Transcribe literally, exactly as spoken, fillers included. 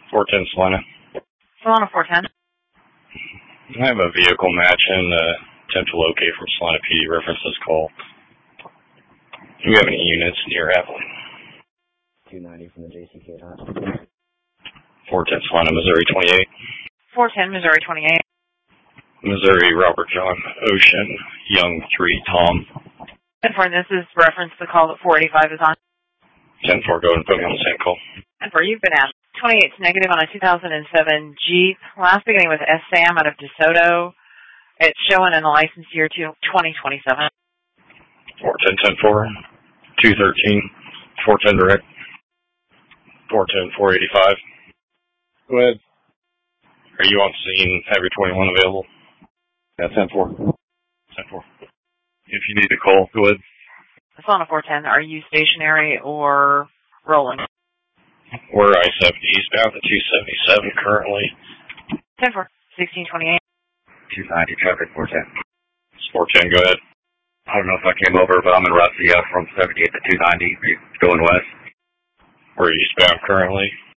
four ten Salina. Salina four ten. I have a vehicle match and uh, attempt to locate from Salina P D. Reference this call. Do you have any units near Abilene? two ninety from the J C K dot. four ten Salina, Missouri twenty-eight. four ten, Missouri twenty-eight. Missouri, Robert John, Ocean, Young three, Tom. ten four, this is reference the call that four eighty-five is on. ten four, go ahead and put me on the same call. ten four, you've been asked. twenty-eight's negative on a two thousand seven Jeep. Last beginning with S Sam out of DeSoto. It's showing in the license year to twenty twenty-seven. four ten, ten four, two thirteen, four ten direct. four ten, four eighty-five. Go ahead. Are you on scene? Have your twenty-one available? Yeah, ten four. ten four. If you need to call, go ahead. It's on a four ten. Are you stationary or rolling? We're I seventy eastbound to two seventy-seven currently. ten four, sixteen twenty-eight. two ninety traffic, four ten. four ten, go ahead. I don't know if I came over, but I'm in Russia from seventy-eight to two ninety, going west. We're eastbound currently.